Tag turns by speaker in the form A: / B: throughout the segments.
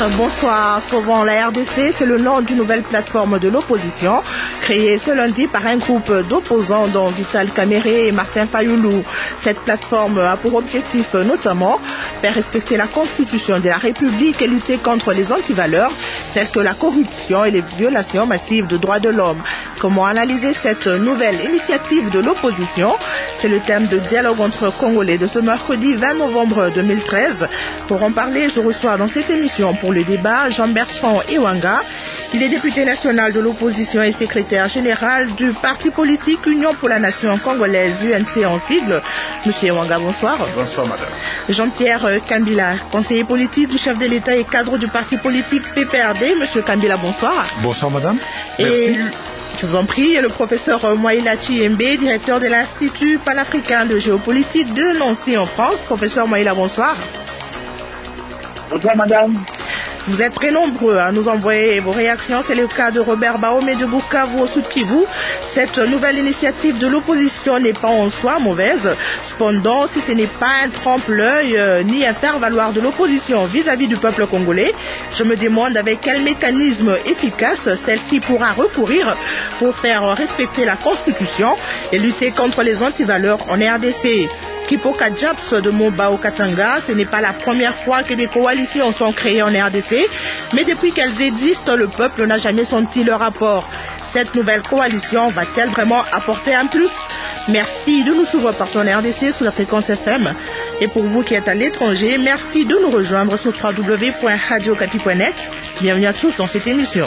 A: Bonsoir, Sauvons la RDC, c'est le nom d'une nouvelle plateforme de l'opposition créée ce lundi par un groupe d'opposants dont Vital Kamerhe et Martin Fayulu. Cette plateforme a pour objectif notamment faire respecter la Constitution de la République et lutter contre les antivaleurs telles que la corruption et les violations massives de droits de l'homme. Comment analyser cette nouvelle initiative de l'opposition? C'est le thème de dialogue entre Congolais de ce mercredi 20 novembre 2013. Pour en parler, je reçois dans cette émission pour le débat Jean-Bertrand Ewanga. Il est député national de l'opposition et secrétaire général du parti politique Union pour la Nation congolaise, UNC en sigle. Monsieur Ewanga, bonsoir.
B: Bonsoir, madame.
A: Jean-Pierre Kambila, conseiller politique du chef de l'État et cadre du parti politique PPRD. Monsieur Kambila, bonsoir.
B: Bonsoir, madame.
A: Merci. Je vous en prie, le professeur Moïla Chiembe, directeur de l'Institut panafricain de géopolitique de Nancy en France. Professeur Moïla, bonsoir.
C: Bonsoir, madame.
A: Vous êtes très nombreux à nous envoyer vos réactions. C'est le cas de Robert Baomé de Bukavu au Sud Kivu. Cette nouvelle initiative de l'opposition n'est pas en soi mauvaise. Cependant, si ce n'est pas un trompe-l'œil ni un faire-valoir de l'opposition vis-à-vis du peuple congolais, je me demande avec quel mécanisme efficace celle-ci pourra recourir pour faire respecter la Constitution et lutter contre les antivaleurs en RDC. Kipoka Japs de Moba au Katanga, ce n'est pas la première fois que des coalitions sont créées en RDC, mais depuis qu'elles existent, le peuple n'a jamais senti le rapport. Cette nouvelle coalition va-t-elle vraiment apporter un plus? Merci de nous suivre partout en RDC sous la fréquence FM. Et pour vous qui êtes à l'étranger, merci de nous rejoindre sur www.radiocapi.net. Bienvenue à tous dans cette émission.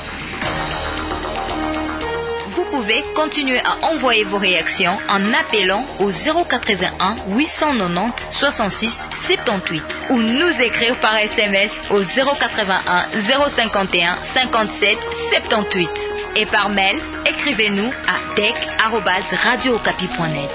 D: Vous pouvez continuer à envoyer vos réactions en appelant au 081 890 66 78 ou nous écrire par SMS au 081 051 57 78 et par mail, écrivez-nous à dec@radiocapi.net.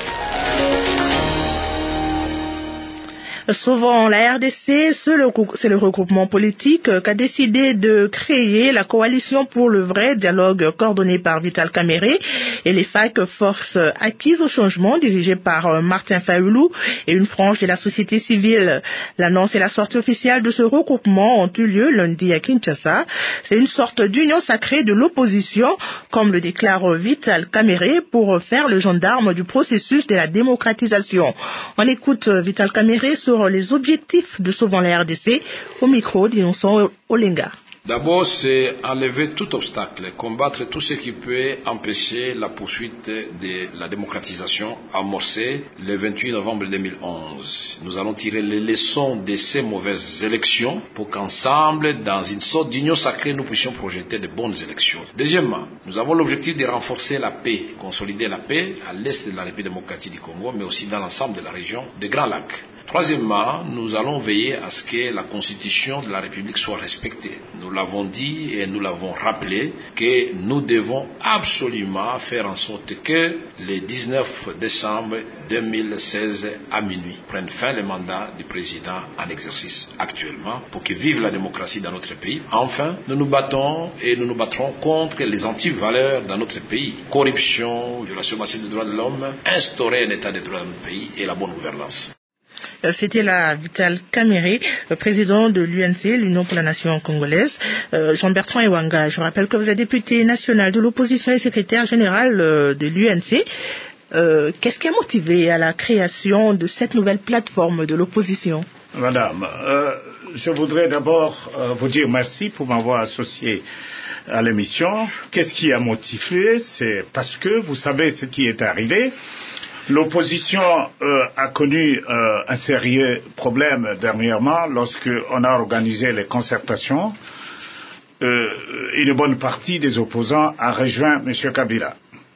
A: Sauvons la RDC, c'est le regroupement politique qui a décidé de créer la coalition pour le vrai dialogue coordonné par Vital Kamerhe et les FAC Forces acquises au changement dirigées par Martin Fayulu et une frange de la société civile. L'annonce et la sortie officielle de ce regroupement ont eu lieu lundi à Kinshasa. C'est une sorte d'union sacrée de l'opposition, comme le déclare Vital Kamerhe, pour faire le gendarme du processus de la démocratisation. On écoute Vital Kamerhe sur les objectifs de Sauvons la RDC au micro d'Innocent Olenga.
E: D'abord, c'est enlever tout obstacle, combattre tout ce qui peut empêcher la poursuite de la démocratisation amorcée le 28 novembre 2011. Nous allons tirer les leçons de ces mauvaises élections pour qu'ensemble, dans une sorte d'union sacrée, nous puissions projeter de bonnes élections. Deuxièmement, nous avons l'objectif de renforcer la paix, consolider la paix à l'est de la République démocratique du Congo, mais aussi dans l'ensemble de la région des Grands Lacs. Troisièmement, nous allons veiller à ce que la Constitution de la République soit respectée. Nous l'avons dit et nous l'avons rappelé que nous devons absolument faire en sorte que le 19 décembre 2016 à minuit prenne fin le mandat du président en exercice actuellement pour que vive la démocratie dans notre pays. Enfin, nous nous battons et nous nous battrons contre les antivaleurs dans notre pays. Corruption, violation massive des droits de l'homme, instaurer un état de droit dans notre pays et la bonne gouvernance.
A: C'était la Vital Kamerhe, président de l'UNC, l'Union pour la Nation congolaise. Jean-Bertrand Ewanga, je rappelle que vous êtes député national de l'opposition et secrétaire général de l'UNC. Qu'est-ce qui a motivé à la création de cette nouvelle plateforme de l'opposition?
B: Madame, je voudrais d'abord vous dire merci pour m'avoir associé à l'émission. Qu'est-ce qui a motivé? C'est parce que vous savez ce qui est arrivé. L'opposition a connu un sérieux problème dernièrement lorsqu'on a organisé les concertations. Une bonne partie des opposants a rejoint M. Kabila.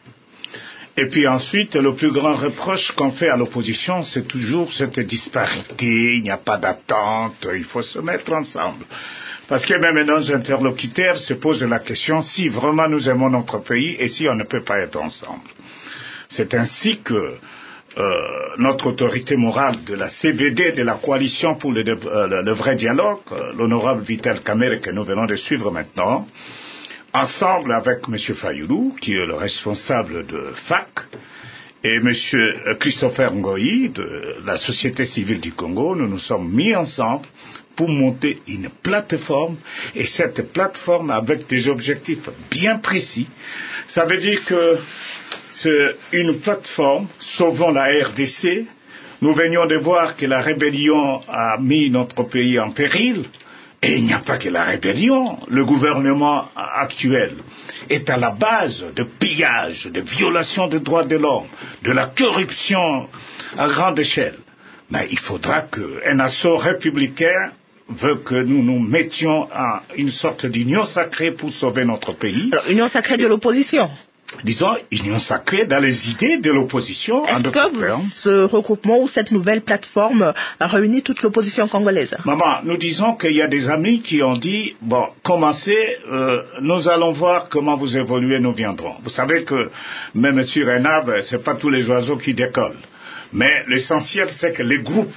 B: Et puis ensuite, le plus grand reproche qu'on fait à l'opposition, c'est toujours cette disparité, il n'y a pas d'attente, il faut se mettre ensemble. Parce que même nos interlocuteurs se posent la question si vraiment nous aimons notre pays et si on ne peut pas être ensemble. C'est ainsi que notre autorité morale de la CVD, de la coalition pour le vrai dialogue, l'honorable Vital Kamerhe que nous venons de suivre maintenant, ensemble avec M. Fayulu, qui est le responsable de FAC, et M. Christopher Ngoyi de la société civile du Congo, nous nous sommes mis ensemble pour monter une plateforme, et cette plateforme avec des objectifs bien précis. Ça veut dire que c'est une plateforme sauvant la RDC. Nous venions de voir que la rébellion a mis notre pays en péril. Et il n'y a pas que la rébellion. Le gouvernement actuel est à la base de pillages, de violations des droits de l'homme, de la corruption à grande échelle. Mais il faudra qu'un assaut républicain veut que nous nous mettions en une sorte d'union sacrée pour sauver notre pays.
A: Alors, union sacrée de l'opposition.
B: Disons, union sacrée dans les idées de l'opposition.
A: Est-ce que ce regroupement ou cette nouvelle plateforme a réuni toute l'opposition congolaise?
B: Maman, nous disons qu'il y a des amis qui ont dit, bon, commencez, nous allons voir comment vous évoluez, nous viendrons. Vous savez que même sur un arbre, c'est pas tous les oiseaux qui décollent. Mais l'essentiel, c'est que le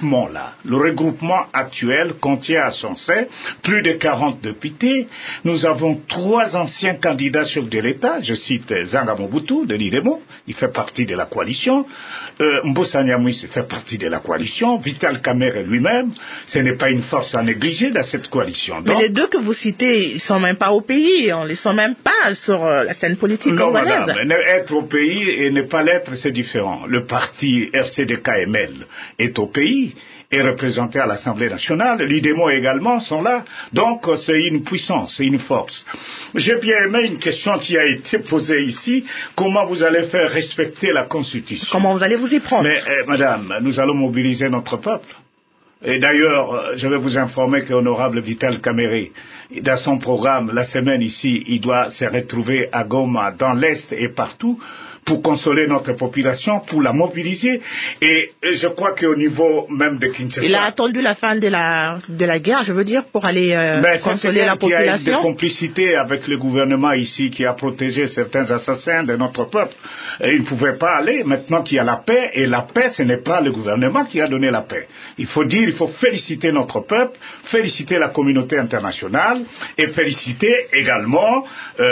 B: regroupement actuel contient à son sein plus de 40 députés. Nous avons 3 anciens candidats chefs de l'État. Je cite Zanga Mobutu de l'IDEMO, il fait partie de la coalition. Mbossa Nyamwisi fait partie de la coalition. Vital Kamerhe lui-même, ce n'est pas une force à négliger dans cette coalition.
A: Donc, mais les deux que vous citez, ils sont même pas au pays, on les sent même pas sur la scène politique congolaise.
B: Non, madame, être au pays et ne pas l'être, c'est différent. Le parti RCD-KML est au pays, est représenté à l'Assemblée nationale, l'IDEMO également sont là, donc c'est une puissance, c'est une force. J'ai bien aimé une question qui a été posée ici, comment vous allez faire respecter la Constitution?
A: Comment vous allez vous y prendre?
B: Mais madame, nous allons mobiliser notre peuple. Et d'ailleurs, je vais vous informer qu'honorable Vital Kamerhe, dans son programme, la semaine ici, il doit se retrouver à Goma, dans l'Est et partout, pour consoler notre population, pour la mobiliser. Et je crois qu'au niveau même de Kinshasa...
A: Il a attendu la fin de la guerre, je veux dire, pour aller consoler la population.
B: Il y a eu des complicités avec le gouvernement ici qui a protégé certains assassins de notre peuple. Et il ne pouvait pas aller maintenant qu'il y a la paix. Et la paix, ce n'est pas le gouvernement qui a donné la paix. Il faut féliciter notre peuple, féliciter la communauté internationale et féliciter également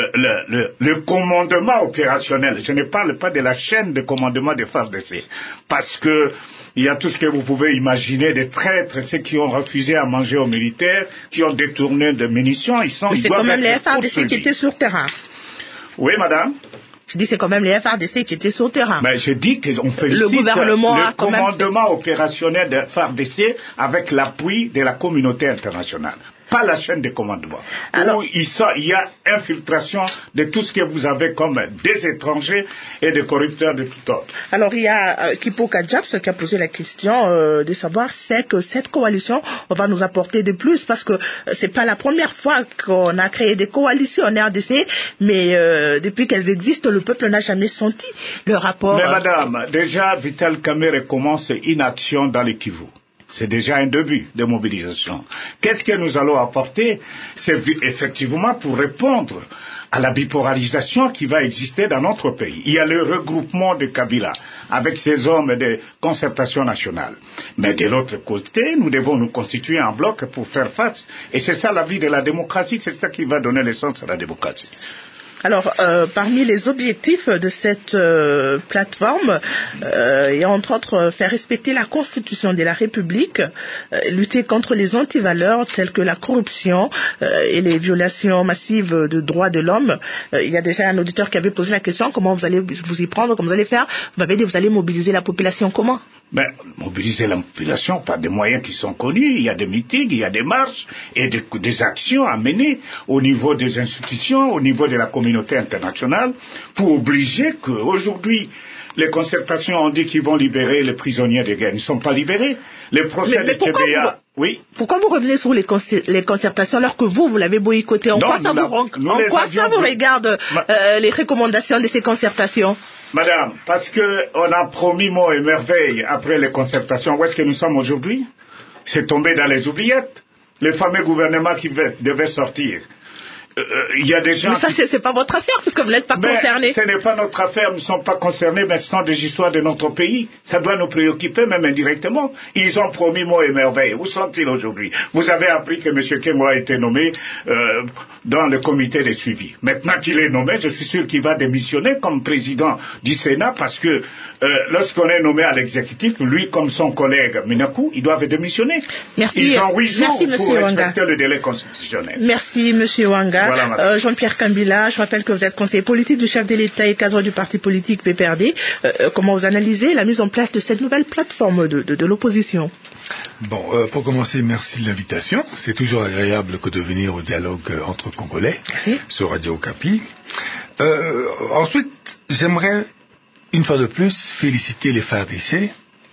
B: le commandement opérationnel. Je ne parle pas de la chaîne de commandement des FARDC, parce que il y a tout ce que vous pouvez imaginer des traîtres, ceux qui ont refusé à manger aux militaires, qui ont détourné de munitions,
A: c'est quand même les FARDC qui étaient sur terrain.
B: Oui, madame.
A: Je dis c'est quand même les FARDC qui étaient sur terrain.
B: Mais je dis qu'on félicite le commandement opérationnel de FARDC avec l'appui de la communauté internationale. Pas la chaîne de commandement. Alors, où il y a infiltration de tout ce que vous avez comme des étrangers et des corrupteurs de tout ordre.
A: Alors, il y a Kipo Kadjaps qui a posé la question de savoir c'est que cette coalition va nous apporter de plus, parce que c'est pas la première fois qu'on a créé des coalitions en RDC, mais depuis qu'elles existent, le peuple n'a jamais senti le rapport.
B: Mais madame, déjà Vital Kamerhe commence une action dans le Kivu. C'est déjà un début de mobilisation. Qu'est-ce que nous allons apporter? C'est effectivement pour répondre à la bipolarisation qui va exister dans notre pays. Il y a le regroupement de Kabila avec ses hommes de concertation nationale. Mais de l'autre côté, nous devons nous constituer en bloc pour faire face. Et c'est ça la vie de la démocratie, c'est ça qui va donner le sens à la démocratie.
A: Alors, parmi les objectifs de cette plateforme, il y a entre autres faire respecter la Constitution de la République, lutter contre les antivaleurs telles que la corruption et les violations massives de droits de l'homme. Il y a déjà un auditeur qui avait posé la question, comment vous allez vous y prendre, comment vous allez faire? Vous m'avez dit, vous allez mobiliser la population comment?
B: Mais mobiliser la population par des moyens qui sont connus, il y a des meetings, il y a des marches et des actions à mener au niveau des institutions, au niveau de la communauté internationale, pour obliger qu'aujourd'hui, les concertations ont dit qu'ils vont libérer les prisonniers de guerre. Ils ne sont pas libérés. Les procès de Tchébeya, oui.
A: Pourquoi vous revenez sur les concertations alors que vous l'avez boycotté? En quoi ça vous regarde les recommandations de ces concertations?
B: Madame, parce qu'on a promis mots et merveilles après les concertations. Où est-ce que nous sommes aujourd'hui? C'est tombé dans les oubliettes. Le fameux gouvernement qui devait sortir. il y a des gens...
A: Mais ça, c'est pas votre affaire, puisque vous n'êtes pas concerné.
B: Ce n'est pas notre affaire, nous ne sommes pas concernés, mais ce sont des histoires de notre pays. Ça doit nous préoccuper, même indirectement. Ils ont promis mots et merveilles. Où sont-ils aujourd'hui? Vous avez appris que M. Kemo a été nommé dans le comité de suivi. Maintenant qu'il est nommé, je suis sûr qu'il va démissionner comme président du Sénat, parce que lorsqu'on est nommé à l'exécutif, lui comme son collègue Minakou, ils doivent démissionner.
A: Merci.
B: Ils ont 8 jours pour
A: Wanga.
B: respecter le délai constitutionnel.
A: Merci, M. Wanga.
B: Voilà,
A: Jean-Pierre Kambila, je rappelle que vous êtes conseiller politique du chef de l'État et cadre du parti politique PPRD. Comment vous analysez la mise en place de cette nouvelle plateforme de l'opposition?
F: Bon, pour commencer, merci de l'invitation. C'est toujours agréable que de venir au dialogue entre Congolais sur Radio Okapi. Ensuite, j'aimerais, une fois de plus, féliciter les FARDC,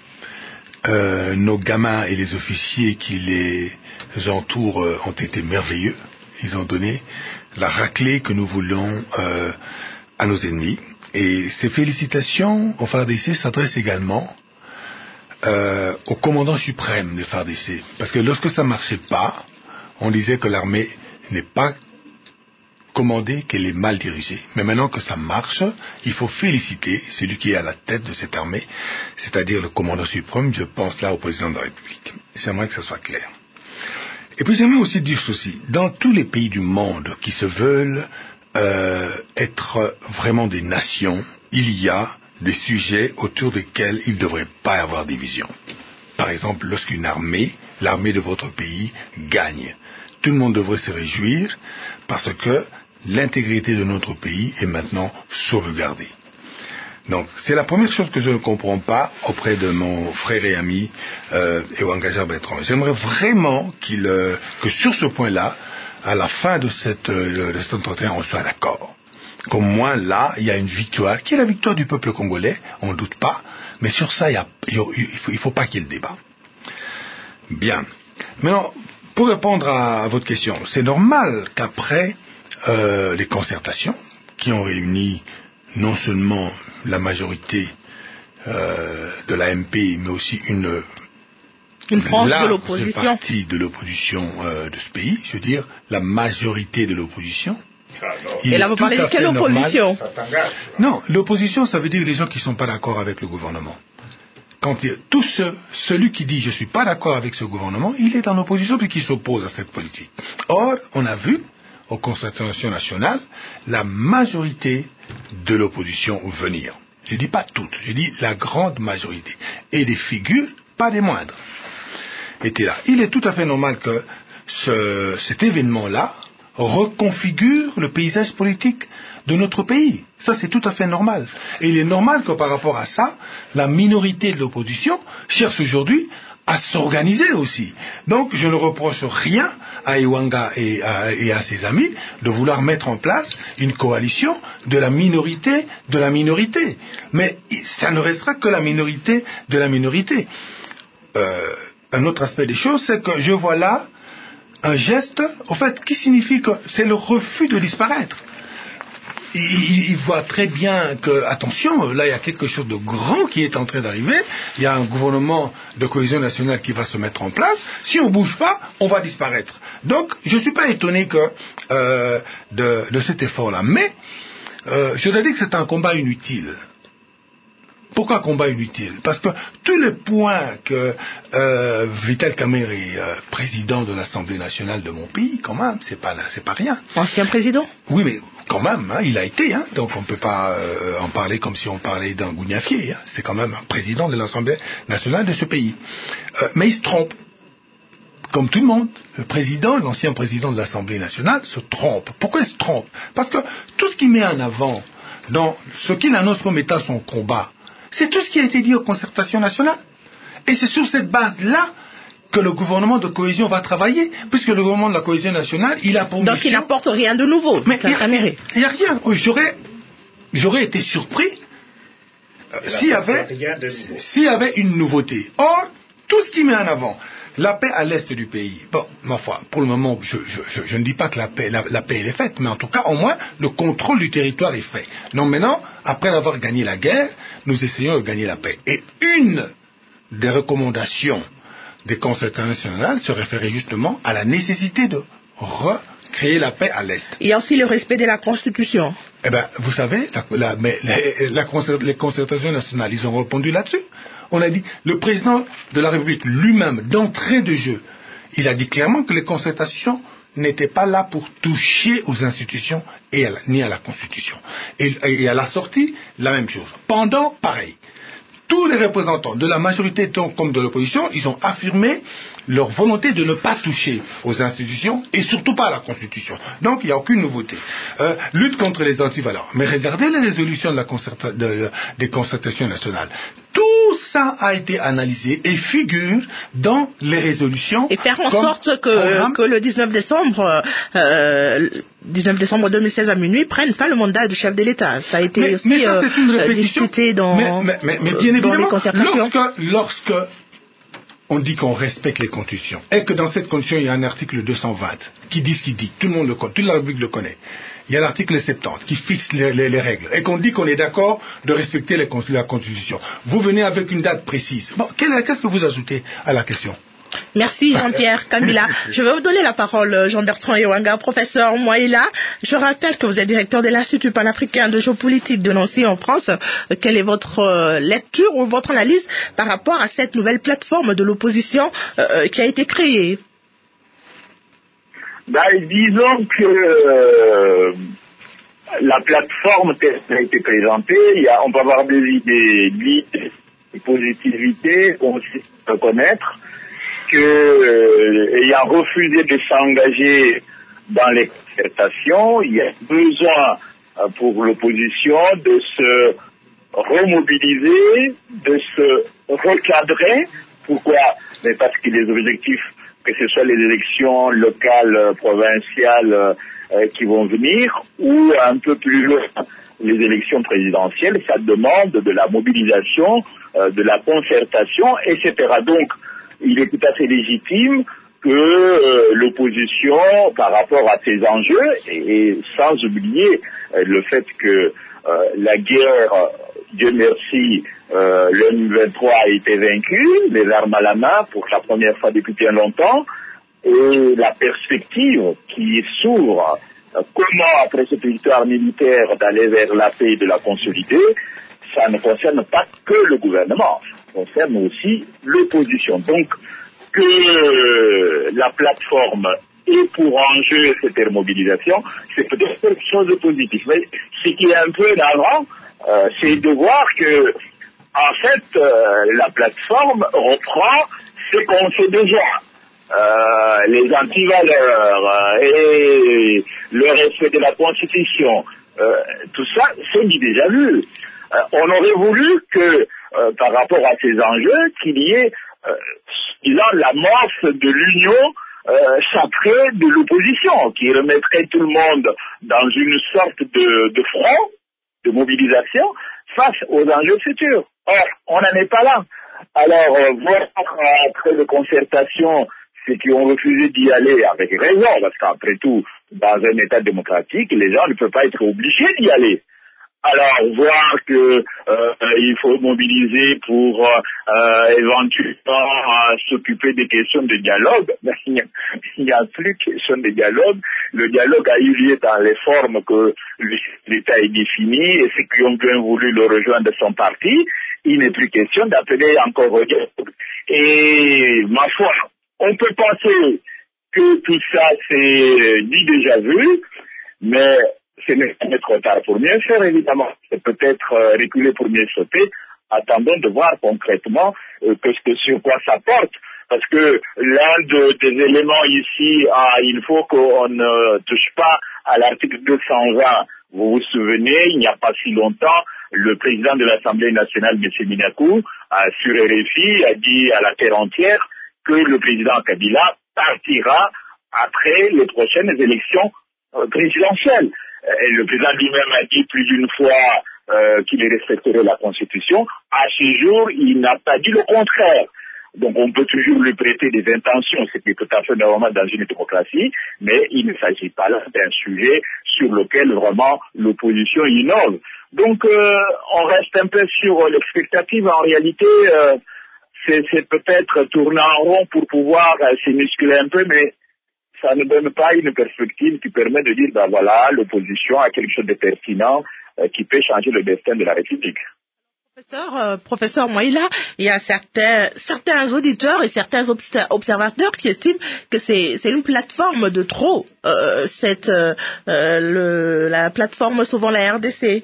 F: nos gamins et les officiers qui les entourent ont été merveilleux. Ils ont donné la raclée que nous voulions à nos ennemis. Et ces félicitations aux FARDC s'adressent également au commandant suprême des FARDC. Parce que lorsque ça ne marchait pas, on disait que l'armée n'est pas commandée, qu'elle est mal dirigée. Mais maintenant que ça marche, il faut féliciter celui qui est à la tête de cette armée, c'est-à-dire le commandant suprême. Je pense là au président de la République. J'aimerais que ça soit clair. Et puis j'aimerais aussi dire ceci, dans tous les pays du monde qui se veulent être vraiment des nations, il y a des sujets autour desquels il ne devrait pas y avoir division. Par exemple, lorsqu'une armée, l'armée de votre pays, gagne, tout le monde devrait se réjouir parce que l'intégrité de notre pays est maintenant sauvegardée. Donc, c'est la première chose que je ne comprends pas auprès de mon frère et ami Wanga Bertrand. J'aimerais vraiment que sur ce point-là, à la fin de cet entretien, on soit d'accord. Qu'au moins là, il y a une victoire, qui est la victoire du peuple congolais, on ne doute pas, mais sur ça, il faut pas qu'il y ait le débat. Bien. Maintenant, pour répondre à votre question, c'est normal qu'après les concertations qui ont réuni non seulement la majorité de la MP, mais aussi une
A: frange de l'opposition,
F: partie de l'opposition de ce pays, je veux dire la majorité de l'opposition.
A: Et là, vous parlez de quelle opposition?
F: Non, l'opposition, ça veut dire les gens qui ne sont pas d'accord avec le gouvernement. Celui qui dit je ne suis pas d'accord avec ce gouvernement, il est en opposition puisqu'il s'oppose à cette politique. Or, on a vu aux concertations nationales la majorité de l'opposition venir. Je ne dis pas toutes, je dis la grande majorité. Et des figures, pas des moindres, étaient là. Il est tout à fait normal que cet événement-là reconfigure le paysage politique de notre pays. Ça, c'est tout à fait normal. Et il est normal que par rapport à ça, la minorité de l'opposition cherche aujourd'hui à s'organiser aussi. Donc, je ne reproche rien à Wanga et à ses amis de vouloir mettre en place une coalition de la minorité de la minorité. Mais ça ne restera que la minorité de la minorité. Un autre aspect des choses, c'est que je vois là un geste, au fait, qui signifie que c'est le refus de disparaître. Il voit très bien que, attention, là il y a quelque chose de grand qui est en train d'arriver, il y a un gouvernement de cohésion nationale qui va se mettre en place, si on ne bouge pas, on va disparaître. Donc, je ne suis pas étonné de cet effort-là, mais je dois dire que c'est un combat inutile. Pourquoi combat inutile? Parce que tous les points que Vital Kamerhe, président de l'Assemblée nationale de mon pays, quand même, c'est pas rien.
A: Ancien président?
F: Oui, mais quand même, il a été, donc on ne peut pas en parler comme si on parlait d'un gougnafier. C'est quand même un président de l'Assemblée nationale de ce pays. Mais il se trompe. Comme tout le monde, l'ancien président de l'Assemblée nationale se trompe. Pourquoi il se trompe? Parce que tout ce qu'il met en avant dans ce qu'il annonce comme état son combat, c'est tout ce qui a été dit aux concertations nationales. Et c'est sur cette base-là que le gouvernement de cohésion va travailler, puisque le gouvernement de la cohésion nationale, il a pour mission...
A: Donc il n'apporte rien de nouveau.
F: Mais il n'y a rien. J'aurais été surpris s'il y avait une nouveauté. Or, tout ce qui met en avant la paix à l'est du pays, bon, ma foi, pour le moment, je ne dis pas que la paix elle est faite, mais en tout cas, au moins, le contrôle du territoire est fait. Donc maintenant, après avoir gagné la guerre, nous essayons de gagner la paix. Et une des recommandations des concertations nationales se référait justement à la nécessité de créer la paix à l'Est.
A: Il y a aussi le respect de la Constitution.
F: Eh ben, vous savez, les concertations nationales, ils ont répondu là-dessus. On a dit, le président de la République lui-même, d'entrée de jeu, il a dit clairement que les concertations n'étaient pas là pour toucher aux institutions ni à la Constitution. Et à la sortie, la même chose. Pendant, pareil. Tous les représentants de la majorité comme de l'opposition, ils ont affirmé leur volonté de ne pas toucher aux institutions et surtout pas à la Constitution. Donc il n'y a aucune nouveauté. Lutte contre les antivaleurs. Mais regardez les résolutions des concertations nationales. Tout ça a été analysé et figure dans les résolutions.
A: Et faire en sorte que le 19 décembre 2016 à minuit prenne fin le mandat du chef de l'État. Ça a été aussi
F: ça, c'est une répétition.
A: discuté dans
F: bien évidemment,
A: les concertations.
F: Lorsque on dit qu'on respecte les constitutions et que dans cette constitution il y a un article 220 qui dit, tout le monde le connaît, toute la République le connaît. Il y a l'article 70 qui fixe les règles et qu'on dit qu'on est d'accord de respecter la Constitution. Vous venez avec une date précise. Bon, qu'est-ce que vous ajoutez à la question?
A: Merci Jean-Pierre Kamila. Je vais vous donner la parole, Jean-Bertrand Ewanga, professeur Mouaïla. Je rappelle que vous êtes directeur de l'Institut panafricain de géopolitique de Nancy en France. Quelle est votre lecture ou votre analyse par rapport à cette nouvelle plateforme de l'opposition qui a été créée?
C: Disons que la plateforme telle qu'elle a été présentée, on peut avoir des idées, des positivités qu'on sait reconnaître, ayant refusé de s'engager dans les concertations, il y a besoin pour l'opposition de se remobiliser, de se recadrer. Pourquoi? Mais parce que les objectifs, que ce soit les élections locales, provinciales qui vont venir, ou un peu plus loin, les élections présidentielles, ça demande de la mobilisation, de la concertation, etc. Donc, il est tout à fait légitime que l'opposition, par rapport à ces enjeux, et sans oublier le fait que la guerre, Dieu merci, le M23 a été vaincu, les armes à la main pour la première fois depuis bien longtemps, et la perspective qui s'ouvre, comment après cette victoire militaire d'aller vers la paix et de la consolider, ça ne concerne pas que le gouvernement, ça concerne aussi l'opposition. Donc, que la plateforme ait pour enjeu cette mobilisation, c'est peut-être quelque chose de positif. Mais ce qui est un peu navrant, c'est de voir que, en fait, la plateforme reprend ce qu'on sait déjà. Les antivaleurs et le respect de la Constitution, tout ça, c'est déjà vu. On aurait voulu que, par rapport à ces enjeux, qu'il y ait, disons, l'amorce de l'union sacrée de l'opposition, qui remettrait tout le monde dans une sorte de front, de mobilisation, face aux enjeux futurs. Or, on n'en est pas là. Alors, voir après de concertation ceux qui ont refusé d'y aller avec raison, parce qu'après tout, dans un État démocratique, les gens ne peuvent pas être obligés d'y aller. Alors, voir que il faut mobiliser pour éventuellement s'occuper des questions de dialogue, il n'y a plus question de dialogue. Le dialogue a eu lieu dans les formes que l'État est défini et ceux qui ont bien voulu le rejoindre son parti. Il n'est plus question d'appeler encore au dialogue. Et ma foi, on peut penser que tout ça c'est dit déjà vu, mais ce n'est jamais trop tard pour mieux faire, évidemment. C'est peut-être reculer pour mieux sauter. Attendons de voir concrètement sur quoi ça porte. Parce que l'un des éléments ici, il faut qu'on ne touche pas à l'article 220. Vous vous souvenez, il n'y a pas si longtemps, le président de l'Assemblée nationale, M. Minakou, sur RFI, a dit à la terre entière que le président Kabila partira après les prochaines élections présidentielles. Et le président lui-même a dit plus d'une fois qu'il respecterait la Constitution. À ce jour, il n'a pas dit le contraire. Donc on peut toujours lui prêter des intentions, ce qui est tout à fait normal dans une démocratie, mais il ne s'agit pas là d'un sujet sur lequel vraiment l'opposition innove. Donc on reste un peu sur l'expectative. En réalité, c'est peut-être tourner en rond pour pouvoir se muscler un peu, mais ça ne donne pas une perspective qui permet de dire, voilà, l'opposition a quelque chose de pertinent qui peut changer le destin de la République.
A: Professeur Moïla, il y a certains auditeurs et certains observateurs qui estiment que c'est une plateforme de trop, la plateforme sauvant la RDC.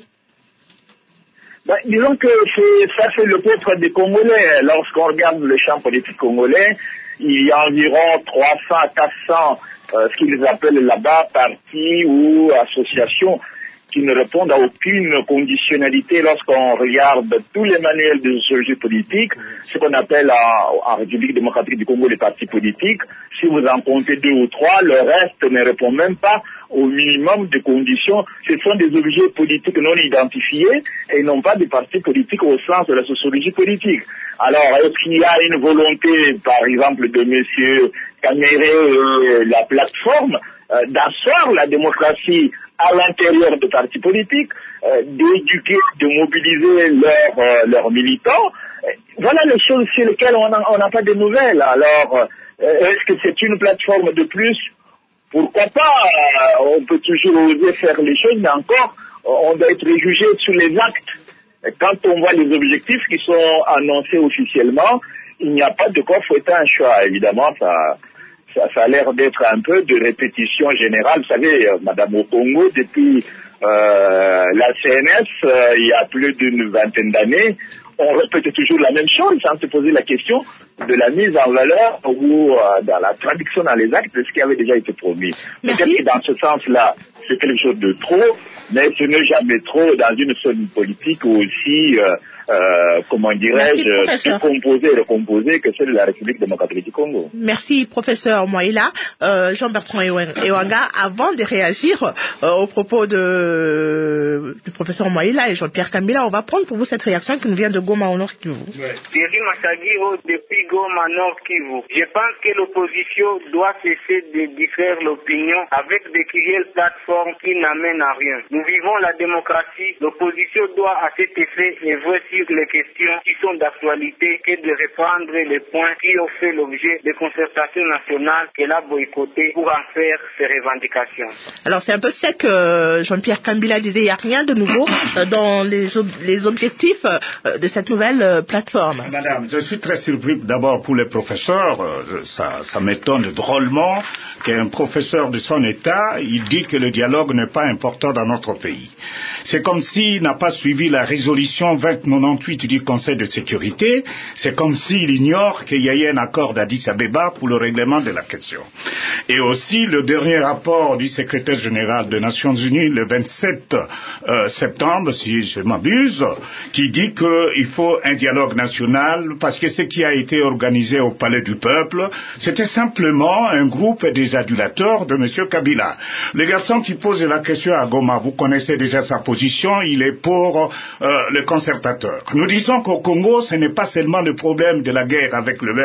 C: Disons que ça c'est le peuple des Congolais. Lorsqu'on regarde le champ politique congolais, il y a environ 300 à 400 ce qu'ils appellent là-bas partis ou associations qui ne répondent à aucune conditionnalité lorsqu'on regarde tous les manuels de sociologie politique, ce qu'on appelle en République démocratique du Congo les partis politiques. Si vous en comptez 2 ou 3, le reste ne répond même pas au minimum de conditions. Ce sont des objets politiques non identifiés et non pas des partis politiques au sens de la sociologie politique. Alors, est-ce qu'il y a une volonté, par exemple, de M. Kamere et la plateforme d'asseoir la démocratie à l'intérieur des partis politiques, d'éduquer, de mobiliser leurs militants? Voilà les choses sur lesquelles on n'a pas de nouvelles. Alors, est-ce que c'est une plateforme de plus? Pourquoi pas? On peut toujours oser faire les choses, mais encore, on doit être jugé sur les actes. Quand on voit les objectifs qui sont annoncés officiellement, il n'y a pas de quoi fouetter un choix. Évidemment, ça a l'air d'être un peu de répétition générale. Vous savez, Madame, au Congo, depuis la CNS, il y a plus d'une vingtaine d'années, on répète toujours la même chose sans se poser la question de la mise en valeur ou dans la traduction dans les actes de ce qui avait déjà été promis. Peut-être que dans ce sens-là, c'est quelque chose de trop, mais ce n'est jamais trop dans une zone politique aussi, comment dirais-je, plus composée et recomposée que celle de la République démocratique du Congo.
A: Merci, professeur Moïla. Jean-Bertrand Ewanga, avant de réagir aux propos du professeur Moïla et Jean-Pierre Kambila, on va prendre pour vous cette réaction qui nous vient de Goma au Nord Kivu.
G: Thierry Massagiro depuis Goma Nord Kivu. Je pense que l'opposition doit cesser de distraire l'opinion avec des cruelles plateformes qui n'amènent à rien. Nous vivons la démocratie. L'opposition doit à cet effet œuvrer sur les questions qui sont d'actualité que de reprendre les points qui ont fait l'objet de concertations nationales qu'elle a boycottées pour en faire ses revendications.
A: Alors c'est un peu ça que Jean-Pierre Kambila disait, il n'y a rien de nouveau dans les objectifs de cette nouvelle plateforme.
B: Madame, je suis très surpris d'abord pour les professeurs, ça m'étonne drôlement qu'un professeur de son État, il dit que le dialogue n'est pas important dans notre pays. C'est comme s'il n'a pas suivi la résolution 2098 du Conseil de sécurité, c'est comme s'il ignore qu'il y a eu un accord d'Addis Abeba pour le règlement de la question. Et aussi le dernier rapport du secrétaire général des Nations Unies, le 27 septembre, si je m'abuse, qui dit qu'il faut un dialogue national parce que ce qui a été organisé au Palais du Peuple, c'était simplement un groupe des adulateurs de M. Kabila. Le garçon qui pose la question à Goma, vous connaissez déjà sa position, il est pour le concertateur. Nous disons qu'au Congo, ce n'est pas seulement le problème de la guerre avec le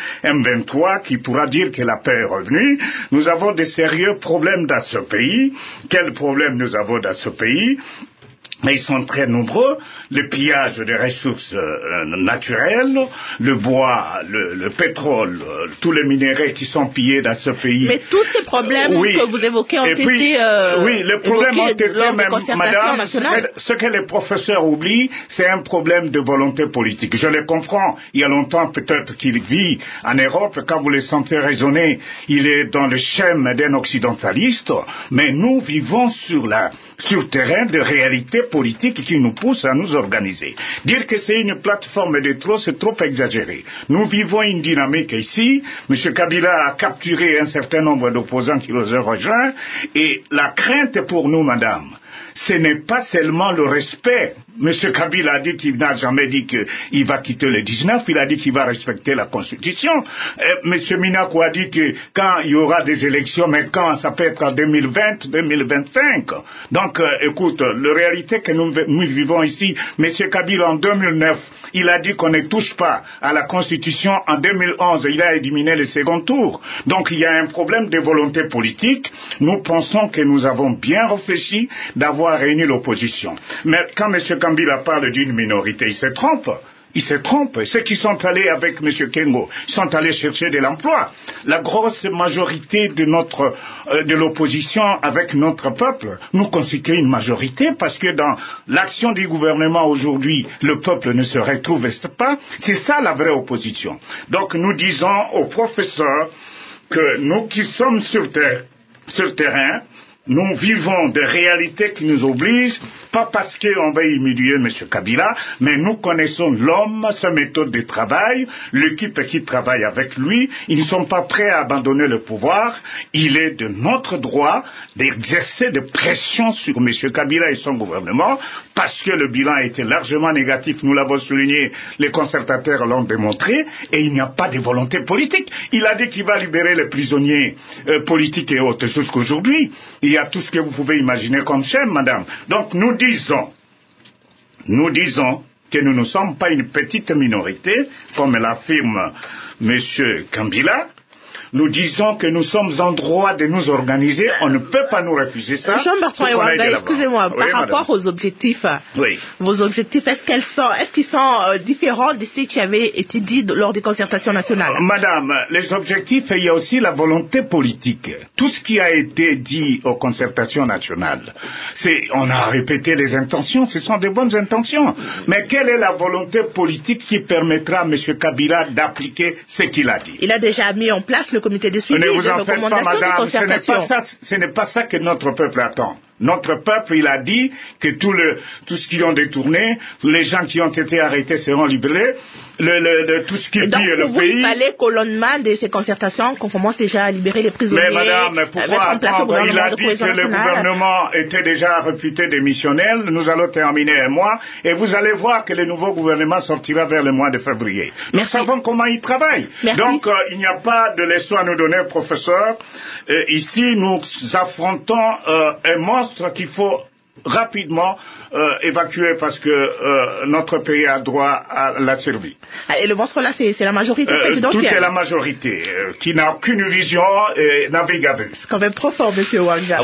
B: M23 qui pourra dire que la paix est revenue. Nous avons des sérieux problèmes dans ce pays. Quels problèmes nous avons dans ce pays? Mais ils sont très nombreux, le pillage des ressources naturelles, le bois, le pétrole, tous les minéraux qui sont pillés dans ce pays.
A: Mais tous ces problèmes que vous évoquez ont été
B: oui, les problèmes ont été
A: lors des concertations nationales.
B: Ce que les professeurs oublient, c'est un problème de volonté politique. Je les comprends. Il y a longtemps, peut-être qu'il vit en Europe, quand vous les sentez raisonner, il est dans le schème d'un occidentaliste, mais nous vivons sur terrain de réalité politique qui nous pousse à nous organiser. Dire que c'est une plateforme de trop, c'est trop exagéré. Nous vivons une dynamique ici. M. Kabila a capturé un certain nombre d'opposants qui nous ont rejoints. Et la crainte pour nous, madame, ce n'est pas seulement le respect. M. Kabila a dit qu'il n'a jamais dit qu'il va quitter le 19, il a dit qu'il va respecter la Constitution. M. Minakou a dit que quand il y aura des élections, mais quand ça peut être en 2020, 2025. Donc, écoute, la réalité que nous vivons ici, M. Kabila en 2009, il a dit qu'on ne touche pas à la Constitution. En 2011, il a éliminé le second tour. Donc, il y a un problème de volonté politique. Nous pensons que nous avons bien réfléchi d'avoir réuni l'opposition. Mais quand M. Kabila parle d'une minorité, il se trompe. Ils se trompent. Ceux qui sont allés avec M. Kengo, ils sont allés chercher de l'emploi. La grosse majorité de l'opposition avec notre peuple, nous constituons une majorité parce que dans l'action du gouvernement aujourd'hui, le peuple ne se retrouve pas. C'est ça la vraie opposition. Donc nous disons aux professeurs que nous qui sommes sur terrain, nous vivons des réalités qui nous obligent, pas parce qu'on va humilier M. Kabila, mais nous connaissons l'homme, sa méthode de travail, l'équipe qui travaille avec lui. Ils ne sont pas prêts à abandonner le pouvoir. Il est de notre droit d'exercer de pression sur M. Kabila et son gouvernement, parce que le bilan a été largement négatif. Nous l'avons souligné, les concertateurs l'ont démontré, et il n'y a pas de volonté politique. Il a dit qu'il va libérer les prisonniers politiques et autres jusqu'aujourd'hui. Il y a tout ce que vous pouvez imaginer comme chaîne, madame. Donc nous disons que nous ne sommes pas une petite minorité, comme l'affirme M. Kabila. Nous disons que nous sommes en droit de nous organiser. On ne peut pas nous refuser ça.
A: Jean-Bertrand Ewanga, excusez-moi, par rapport aux objectifs, vos objectifs, est-ce qu'ils sont différents de ceux qui avaient été dits lors des concertations nationales?
B: Madame, les objectifs, il y a aussi la volonté politique. Tout ce qui a été dit aux concertations nationales, on a répété les intentions, ce sont de bonnes intentions. Mais quelle est la volonté politique qui permettra à M. Kabila d'appliquer ce qu'il a dit?
A: Il a déjà mis en place le comité de suivi
B: ne vous
A: des
B: en faites pas, madame, ce n'est pas ça que notre peuple attend. Notre peuple, il a dit que tous ce qui ont détourné, les gens qui ont été arrêtés seront libérés, tout ce qui pille le pays.
A: Il fallait qu'au lendemain de ces concertations, qu'on commence déjà à libérer les prisonniers.
B: Mais madame, pourquoi attendre? Il a dit que le gouvernement était déjà réputé démissionnel. Nous allons terminer un mois et vous allez voir que le nouveau gouvernement sortira vers le mois de février. Nous savons comment il travaille. Donc, il n'y a pas de leçon à nous donner, professeur. Ici, nous affrontons un monstre qu'il faut rapidement évacuer parce que notre pays a droit à la survie.
A: Et le monstre là, c'est la majorité présidentielle.
B: Tout est la majorité qui n'a aucune vision et navigue à vue.
A: C'est quand même trop fort, monsieur Wanga.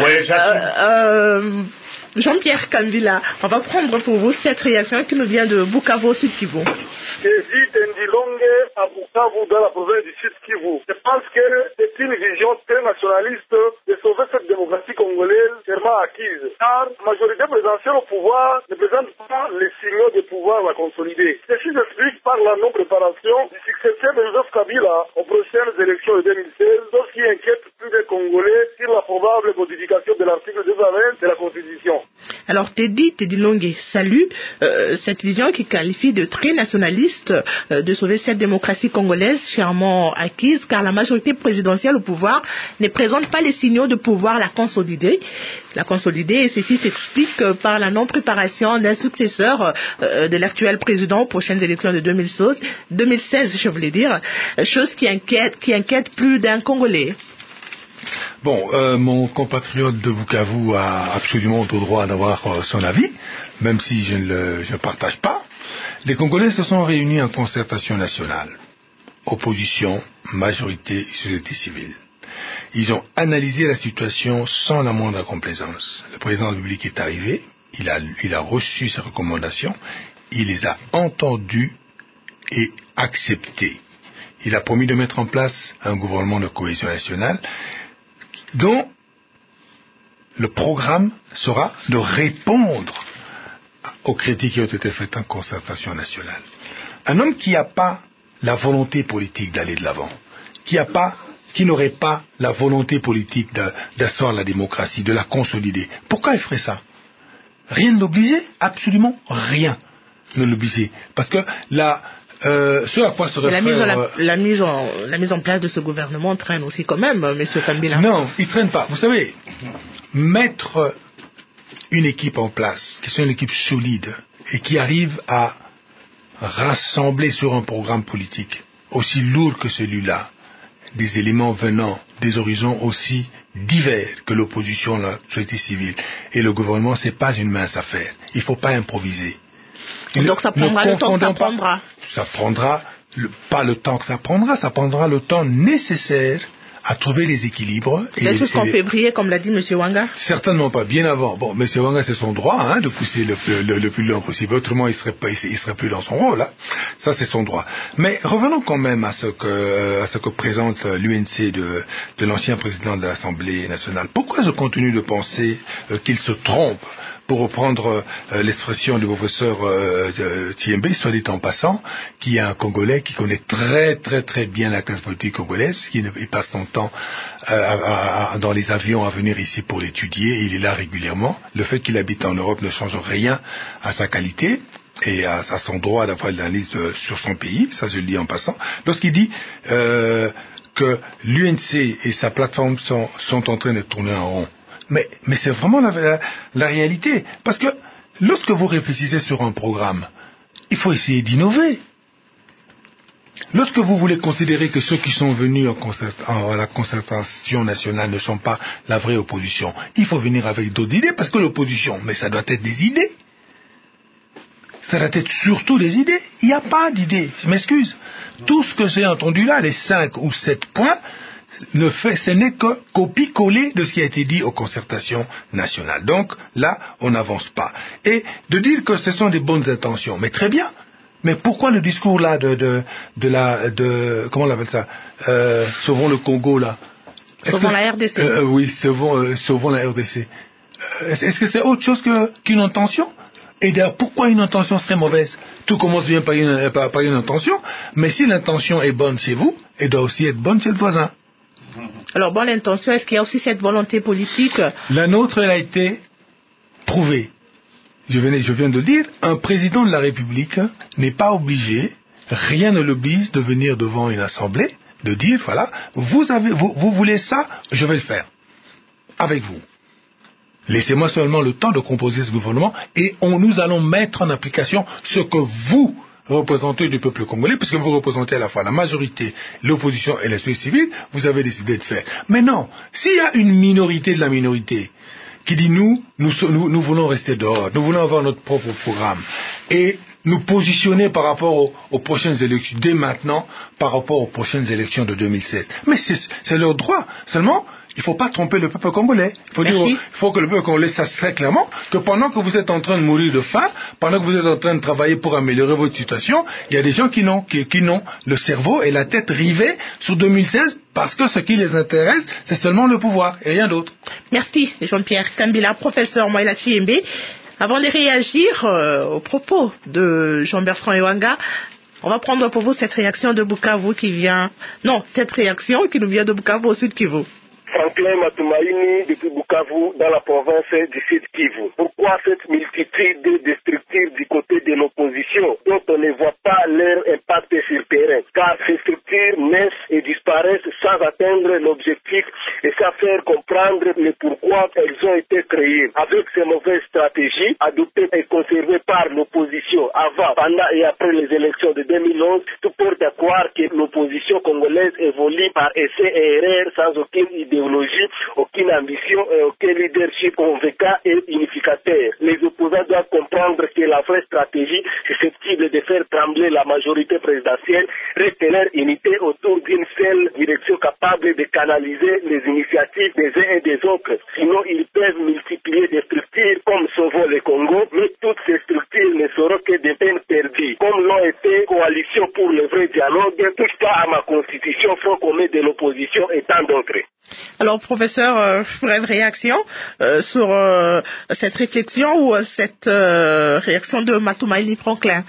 A: Jean-Pierre Kambila, on va prendre pour vous cette réaction qui nous vient de Bukavu, Sud Kivu.
H: J'hésite Ndilonge à Bukavu dans la province du Sud Kivu. Je pense que c'est une vision très nationaliste de sauver cette démocratie congolaise chèrement acquise. Car la majorité présidentielle au pouvoir ne présente pas les signaux de pouvoir la consolider. Ceci s'explique par la non-préparation du successeur de Joseph Kabila aux prochaines élections de 2016, ce qui inquiète plus des Congolais sur la probable modification de l'article 220 de la Constitution.
A: Alors Teddy Longue salue cette vision qui qualifie de très nationaliste de sauver cette démocratie congolaise chèrement acquise, car la majorité présidentielle au pouvoir ne présente pas les signaux de pouvoir la consolider. Et ceci s'explique par la non-préparation d'un successeur de l'actuel président aux prochaines élections de 2016, je voulais dire, chose qui inquiète plus d'un Congolais.
F: Bon, mon compatriote de Bukavu a absolument tout droit d'avoir son avis, même si je ne le partage pas. Les Congolais se sont réunis en concertation nationale. Opposition, majorité, société civile. Ils ont analysé la situation sans la moindre complaisance. Le président de la République est arrivé, il a reçu ses recommandations, il les a entendues et acceptées. Il a promis de mettre en place un gouvernement de cohésion nationale dont le programme sera de répondre aux critiques qui ont été faites en concertation nationale. Un homme qui n'a pas la volonté politique d'aller de l'avant, qui n'aurait pas la volonté politique d'asseoir la démocratie, de la consolider, pourquoi il ferait ça? Rien ne l'obligeait, absolument rien ne l'obligeait. Parce que ce à quoi se réfère...
A: La mise en place de ce gouvernement traîne aussi quand même, monsieur Kambila.
F: Non, il traîne pas. Vous savez, mettre une équipe en place, qui soit une équipe solide, et qui arrive à rassembler sur un programme politique aussi lourd que celui-là, des éléments venant des horizons aussi divers que l'opposition, la société civile et le gouvernement, c'est pas une mince affaire. Il faut pas improviser.
A: Donc ça prendra le temps que ça prendra.
F: Ça prendra pas le temps que ça prendra le temps nécessaire à trouver les équilibres.
A: Peut-être jusqu'en février, comme l'a dit M. Wanga?
F: Certainement pas, bien avant. Bon, M. Wanga, c'est son droit de pousser le plus loin possible. Autrement, il serait plus dans son rôle. Ça, c'est son droit. Mais revenons quand même à ce que présente l'UNC de l'ancien président de l'Assemblée nationale. Pourquoi je continue de penser qu'il se trompe? Pour reprendre l'expression du professeur Thiembe, soit dit en passant, qui est un Congolais qui connaît très très très bien la classe politique congolaise, qui passe son temps dans les avions à venir ici pour l'étudier, il est là régulièrement. Le fait qu'il habite en Europe ne change rien à sa qualité et à son droit d'avoir une analyse sur son pays, ça je le dis en passant. Lorsqu'il dit que l'UNC et sa plateforme sont en train de tourner en rond, mais c'est vraiment la réalité. Parce que lorsque vous réfléchissez sur un programme, il faut essayer d'innover. Lorsque vous voulez considérer que ceux qui sont venus à la concertation nationale ne sont pas la vraie opposition, il faut venir avec d'autres idées, parce que l'opposition, mais ça doit être des idées. Ça doit être surtout des idées. Il n'y a pas d'idées. Je m'excuse. Tout ce que j'ai entendu là, les 5 ou 7 points, ce n'est que copie-coller de ce qui a été dit aux concertations nationales. Donc, là, on n'avance pas. Et de dire que ce sont des bonnes intentions, mais très bien. Mais pourquoi le discours là comment on appelle ça, sauvons le Congo là?
A: Sauvons la RDC.
F: Oui, sauvons la RDC. Est-ce que c'est autre chose qu'une intention? Et d'ailleurs, pourquoi une intention serait mauvaise? Tout commence bien par une intention, mais si l'intention est bonne chez vous, elle doit aussi être bonne chez le voisin.
A: Alors, bonne intention, est-ce qu'il y a aussi cette volonté politique?
F: La nôtre, elle a été prouvée. Je viens de le dire, un président de la République n'est pas obligé, rien ne l'oblige de venir devant une assemblée, de dire, voilà, vous voulez ça, je vais le faire. Avec vous. Laissez-moi seulement le temps de composer ce gouvernement et nous allons mettre en application ce que vous représentez du peuple congolais, puisque vous représentez à la fois la majorité, l'opposition et la société civile, vous avez décidé de faire. Mais non, s'il y a une minorité de la minorité qui dit nous voulons rester dehors, nous voulons avoir notre propre programme et nous positionner par rapport aux prochaines élections, dès maintenant, par rapport aux prochaines élections de 2016. Mais c'est leur droit. Seulement, il ne faut pas tromper le peuple congolais. Il faut que le peuple congolais sache très clairement que pendant que vous êtes en train de mourir de faim, pendant que vous êtes en train de travailler pour améliorer votre situation, il y a des gens qui n'ont le cerveau et la tête rivés sur 2016 parce que ce qui les intéresse, c'est seulement le pouvoir et rien d'autre.
A: Merci Jean-Pierre Kambila, professeur Moïla Thiembe. Avant de réagir aux propos de Jean-Bertrand Ewanga, on va prendre pour vous cette réaction de Bukavu cette réaction qui nous vient de Bukavu au Sud Kivu.
H: Franklin Matumaini depuis Bukavu dans la province du Sud Kivu. Pourquoi cette multitude destructive du côté de l'opposition dont on ne voit pas leur impact sur le terrain? Car ces structures naissent et disparaissent sans atteindre l'objectif et sans faire comprendre le pourquoi elles ont été créées. Avec ces mauvaises stratégies adoptées et conservées par l'opposition avant, pendant et après les élections de 2011, tout porte à croire que l'opposition congolaise évolue par essai et erreur sans aucune idéologie, aucune ambition et aucun leadership convaincant et unificateur. Les opposants doivent comprendre que la vraie stratégie susceptible de faire trembler la majorité présidentielle reste leur unité autour d'une seule direction capable de canaliser les initiatives des uns et des autres. Sinon, ils peuvent multiplier des structures comme Sauvons le Congo, mais toutes ces structures ne seront que des peines perdues. Comme l'ont été Coalition pour le vrai dialogue, touche pas à ma constitution, Front commun de l'opposition et tant d'autres.
A: Alors, professeur, brève réaction sur cette réflexion ou cette réaction de Matumaini Franklin.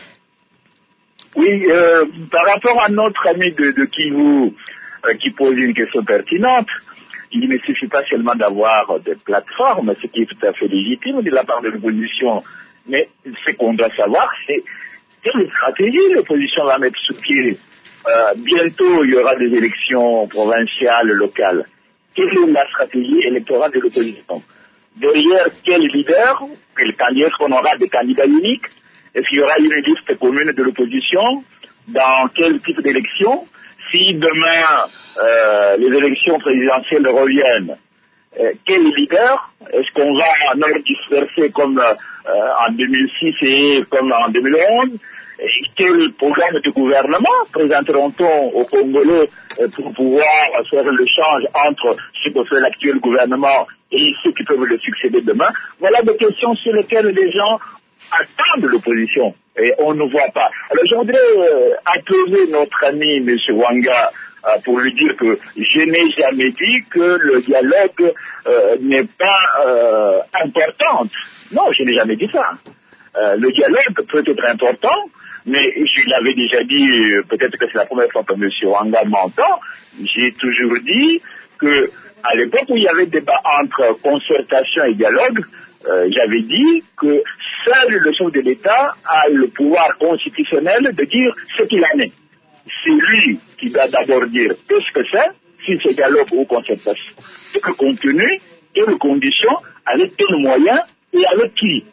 C: Oui, par rapport à notre ami de Kivu qui pose une question pertinente, il ne suffit pas seulement d'avoir des plateformes, ce qui est tout à fait légitime de la part de l'opposition, mais ce qu'on doit savoir, c'est quelle stratégie l'opposition va mettre sur pied. Bientôt, il y aura des élections provinciales, locales. Quelle est la stratégie électorale de l'opposition? Derrière quel leader, quel candidat, est-ce qu'on aura des candidats uniques? Est-ce qu'il y aura une liste commune de l'opposition? Dans quel type d'élection? Si demain les élections présidentielles reviennent, quel leader? Est-ce qu'on va en ordre dispersé comme en 2006 et comme en 2011? quel programme de gouvernement présenteront-on aux Congolais pour pouvoir faire le change entre ce que fait l'actuel gouvernement et ceux qui peuvent le succéder demain? Voilà des questions sur lesquelles les gens attendent l'opposition et on ne voit pas. Alors je voudrais appeler notre ami M. Wanga pour lui dire que je n'ai jamais dit que le dialogue n'est pas important. Non, je n'ai jamais dit ça. Le dialogue peut être important, mais je l'avais déjà dit, peut-être que c'est la première fois que M. Wanga m'entend, j'ai toujours dit que à l'époque où il y avait débat entre concertation et dialogue, j'avais dit que seul le chef de l'État a le pouvoir constitutionnel de dire ce qu'il en est. C'est lui qui doit d'abord dire qu'est-ce que c'est, si c'est dialogue ou concertation, quel contenu, quelles conditions, avec quels moyens et avec qui.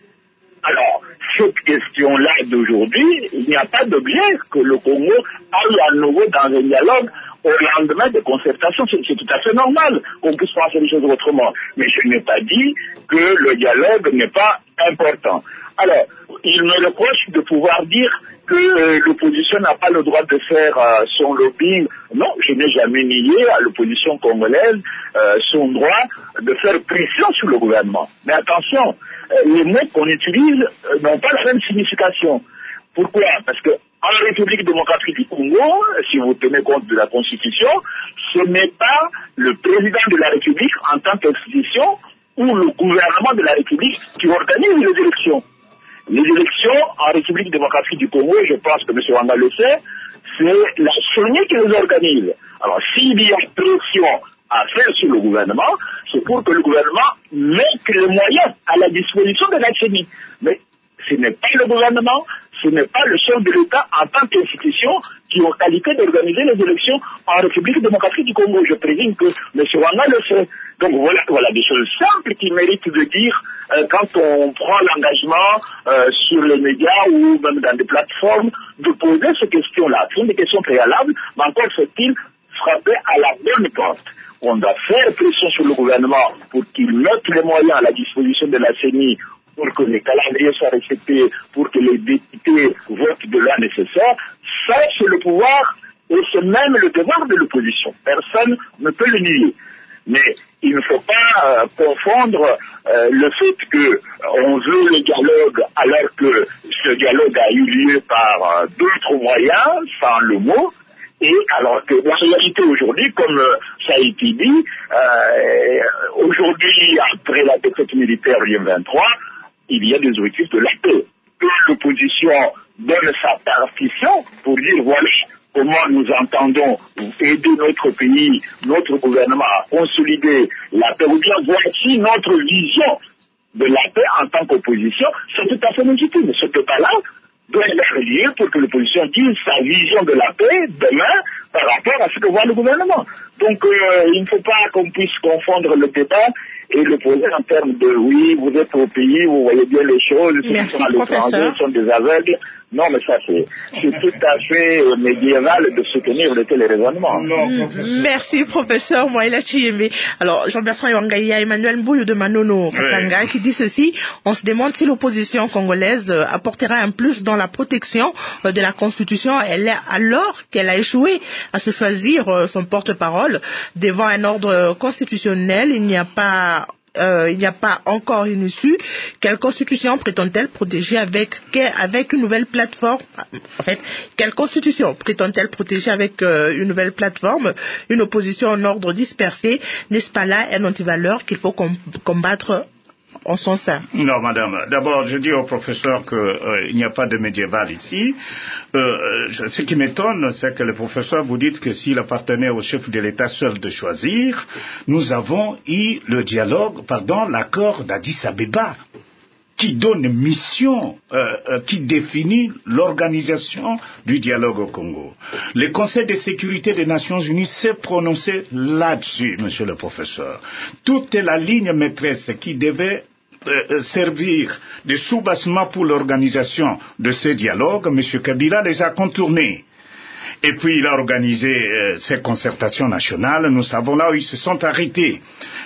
C: Alors, cette question-là d'aujourd'hui, il n'y a pas d'objet que le Congo aille à nouveau dans un dialogue au lendemain de concertation. C'est tout à fait normal qu'on puisse penser les choses autrement. Mais je n'ai pas dit que le dialogue n'est pas important. Alors, il me reproche de pouvoir dire que l'opposition n'a pas le droit de faire son lobbying. Non, je n'ai jamais nié à l'opposition congolaise son droit de faire pression sur le gouvernement. Mais attention, les mots qu'on utilise n'ont pas la même signification. Pourquoi? Parce que en République démocratique du Congo, si vous tenez compte de la Constitution, ce n'est pas le président de la République en tant qu'institution ou le gouvernement de la République qui organise les élections. Les élections en République démocratique du Congo, je pense que M. Wanga le sait, c'est la CENI qui les organise. Alors s'il y a pression à faire sur le gouvernement, c'est pour que le gouvernement mette les moyens à la disposition de la CENI. Mais ce n'est pas le gouvernement, ce n'est pas le chef de l'État en tant qu'institution qui ont qualité d'organiser les élections en République démocratique du Congo. Je présume que M. Wanga le sait. Donc voilà des choses simples qui méritent de dire quand on prend l'engagement sur les médias ou même dans des plateformes de poser ces questions-là. Ce sont des questions préalables, mais encore faut-il frapper à la bonne porte. On doit faire pression sur le gouvernement pour qu'il mette les moyens à la disposition de la CENI pour que les calendriers soient respectés, pour que les députés votent de loi nécessaire. Ça, c'est le pouvoir et c'est même le devoir de l'opposition. Personne ne peut le nier. Mais il ne faut pas confondre le fait qu'on veut le dialogue alors que ce dialogue a eu lieu par d'autres moyens, sans le mot, et alors que la réalité aujourd'hui, comme ça a été dit, aujourd'hui, après la défaite militaire du M23, il y a des objectifs de la paix. Que l'opposition donne sa partition pour dire voilà comment nous entendons aider notre pays, notre gouvernement à consolider la paix, ou bien voici notre vision de la paix en tant qu'opposition, c'est tout à fait légitime. Ce pas-là doit être lié pour que l'opposition dise sa vision de la paix demain par rapport à ce que voit le gouvernement. Donc il ne faut pas qu'on puisse confondre le débat et le poser en termes de oui, vous êtes au pays, vous voyez bien les choses, ceux qui sont à l'étranger sont des aveugles. Non, mais ça c'est tout à fait médiéval de soutenir de tels raisonnements.
A: Merci, professeur Moïla Chiembe. Alors, Jean-Bertrand Wangaya, Emmanuel Mbouyo de Manono Katanga, qui dit ceci: on se demande si l'opposition congolaise apportera un plus dans la protection de la Constitution, alors qu'elle a échoué à se choisir son porte-parole devant un ordre constitutionnel. Il n'y a pas encore une issue. Quelle constitution prétend-elle protéger avec une nouvelle plateforme? En fait, quelle constitution prétend-elle protéger avec une nouvelle plateforme? Une opposition en ordre dispersé, n'est-ce pas là un antivaleur qu'il faut combattre en son sein?
B: Non, madame. D'abord, je dis au professeur qu'il n'y a pas de médiéval ici. Ce qui m'étonne, c'est que le professeur vous dit que s'il appartenait au chef de l'État seul de choisir, nous avons eu l'accord d'Addis Abeba, qui donne mission, qui définit l'organisation du dialogue au Congo. Le Conseil de sécurité des Nations Unies s'est prononcé là-dessus, monsieur le professeur. Toute la ligne maîtresse qui devait servir de soubassement pour l'organisation de ce dialogue, M. Kabila les a contournés. Et puis il a organisé ces concertations nationales, nous savons là où ils se sont arrêtés.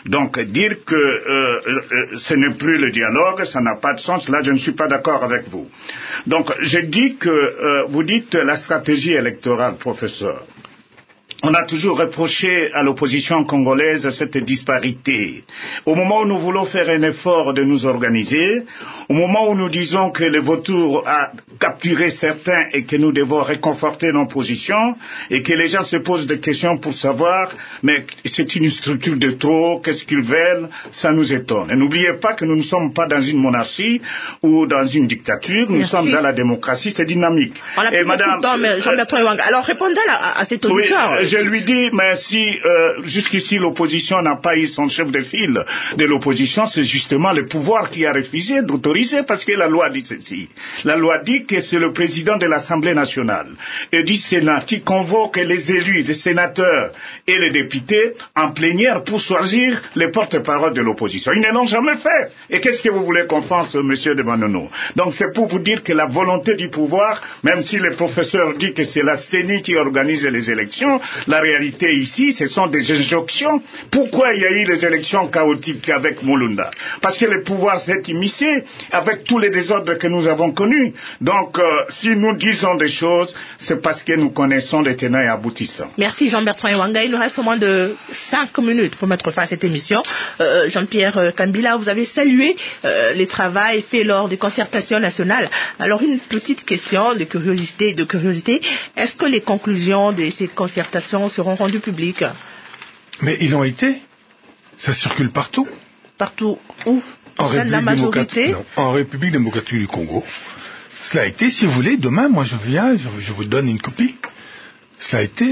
B: Donc dire que ce n'est plus le dialogue, ça n'a pas de sens. Là, je ne suis pas d'accord avec vous. Donc je dis que vous dites la stratégie électorale, professeur. On a toujours reproché à l'opposition congolaise cette disparité. Au moment où nous voulons faire un effort de nous organiser, au moment où nous disons que le vautour a capturé certains et que nous devons réconforter nos positions, et que les gens se posent des questions pour savoir, mais c'est une structure de trop, qu'est-ce qu'ils veulent, ça nous étonne. Et n'oubliez pas que nous ne sommes pas dans une monarchie ou dans une dictature, nous sommes dans la démocratie, c'est dynamique.
A: On a plus beaucoup de temps, mais Jean-Bertrand Ewanga. Alors répondez à cet auditeur.
B: Oui, je lui dis, mais si jusqu'ici l'opposition n'a pas eu son chef de file de l'opposition, c'est justement le pouvoir qui a refusé d'autoriser, parce que la loi dit ceci. La loi dit que c'est le président de l'Assemblée nationale et du Sénat qui convoque les élus, les sénateurs et les députés en plénière pour choisir les porte-parole de l'opposition. Ils ne l'ont jamais fait. Et qu'est-ce que vous voulez qu'on fasse, monsieur de Manono? Donc c'est pour vous dire que la volonté du pouvoir, même si le professeur dit que c'est la CENI qui organise les élections, la réalité ici, ce sont des injonctions. Pourquoi il y a eu les élections chaotiques avec Mulunda? Parce que le pouvoir s'est immiscé avec tous les désordres que nous avons connus. Donc, si nous disons des choses, c'est parce que nous connaissons les tenants et aboutissants.
A: Merci Jean-Bertrand Ewanga. Il nous reste moins de 5 minutes pour mettre fin à cette émission. Jean-Pierre Kambila, vous avez salué les travaux faits lors des concertations nationales. Alors, une petite question de curiosité. Est-ce que les conclusions de ces concertations seront rendues publiques?
F: Mais ils ont été. Ça circule partout.
A: Partout où?
F: En République démocratique du Congo. Cela a été, si vous voulez, demain, moi je viens, je vous donne une copie. Cela a été,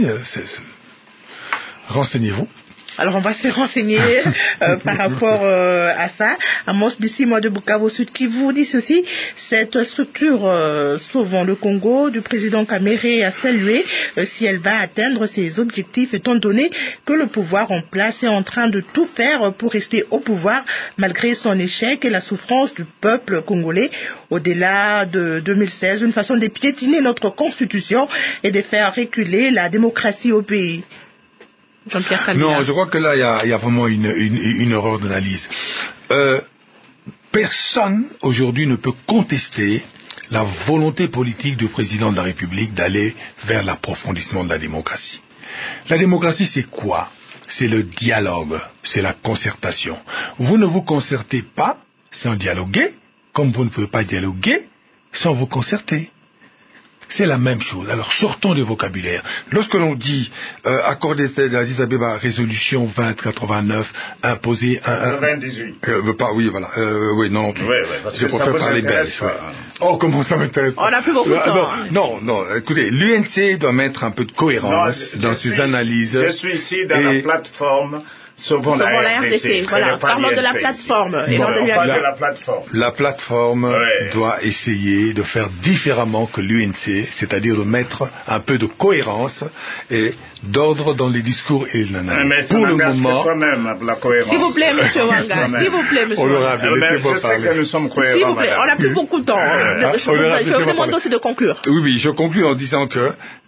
F: renseignez-vous.
A: Alors on va se renseigner par rapport à ça. Amos Bissi, moi de Bukavu Sud, qui vous dit ceci: cette structure Sauvons le Congo du président Kamere a salué si elle va atteindre ses objectifs, étant donné que le pouvoir en place est en train de tout faire pour rester au pouvoir malgré son échec et la souffrance du peuple congolais. Au-delà de 2016, une façon de piétiner notre constitution et de faire reculer la démocratie au pays. Jean-Pierre Kambila.
F: Non, je crois que là, il y a vraiment une erreur d'analyse. Personne, aujourd'hui, ne peut contester la volonté politique du président de la République d'aller vers l'approfondissement de la démocratie. La démocratie, c'est quoi? C'est le dialogue, c'est la concertation. Vous ne vous concertez pas sans dialoguer, comme vous ne pouvez pas dialoguer sans vous concerter. C'est la même chose. Alors sortons du vocabulaire. Lorsque l'on dit accord d'Addis Abeba, résolution 2089, imposer un
B: 2018.
F: Oui, voilà. Oui, non. Je préfère parler belge. Ouais. Oh, comment ça m'intéresse?
A: On n'a plus beaucoup de temps.
F: Non. Écoutez, l'UNC doit mettre un peu de cohérence dans ses analyses.
B: Je suis ici dans la plateforme. Sauvons la RDC.
A: Voilà, parlons de la plateforme.
B: Et non de la plateforme.
F: La plateforme doit essayer de faire différemment que l'UNC, c'est-à-dire de mettre un peu de cohérence et d'ordre dans les discours et l'analyse.
B: Mais pour le moment, quand même, la cohérence.
A: S'il vous plaît, monsieur Wanga. S'il vous plaît, monsieur
F: Honorable, laissez-moi parler.
B: Je sais que nous sommes cohérents.
A: S'il vous plaît, on n'a plus beaucoup de temps. Je vous demande aussi de conclure.
F: Oui, je conclue en disant que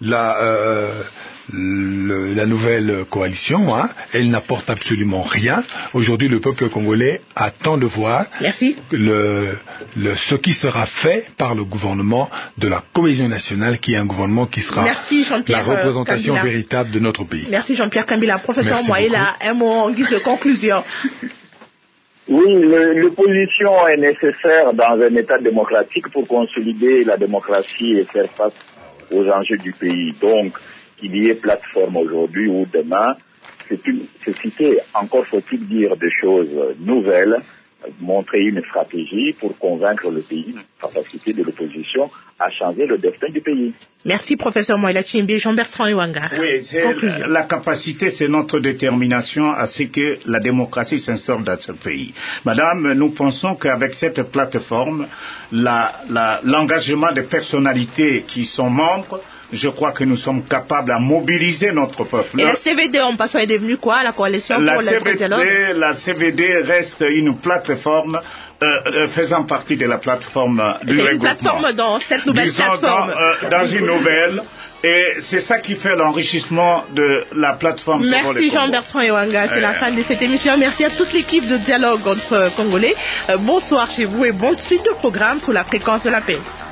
F: la nouvelle coalition, elle n'apporte absolument rien. Aujourd'hui, le peuple congolais attend de voir ce qui sera fait par le gouvernement de la cohésion nationale, qui est un gouvernement qui sera la représentation véritable de notre pays.
A: Merci Jean-Pierre Kambila. Professeur Moïla, un mot en guise de conclusion.
C: Oui, l'opposition est nécessaire dans un État démocratique pour consolider la démocratie et faire face aux enjeux du pays. Donc, qu'il y ait plateforme aujourd'hui ou demain, c'est cité. Encore faut-il dire des choses nouvelles, montrer une stratégie pour convaincre le pays, la capacité de l'opposition à changer le destin du pays.
A: Merci professeur Moïla Tchimbi. Jean-Bertrand Ewanga.
B: Oui, la capacité, c'est notre détermination à ce que la démocratie s'instaure dans ce pays. Madame, nous pensons qu'avec cette plateforme, l'engagement des personnalités qui sont membres, je crois que nous sommes capables à mobiliser notre peuple.
A: Et la CVD, est devenue quoi? La coalition pour le dialogue?
B: La CVD reste une plateforme faisant partie de la plateforme du regroupement.
A: C'est une plateforme dans cette nouvelle plateforme.
B: Dans une nouvelle. Et c'est ça qui fait l'enrichissement de la plateforme.
A: Merci Jean-Bertrand Ewanga, c'est la fin de cette émission. Merci à toute l'équipe de Dialogue entre Congolais. Bonsoir chez vous et bonne suite de programme sous la fréquence de la paix.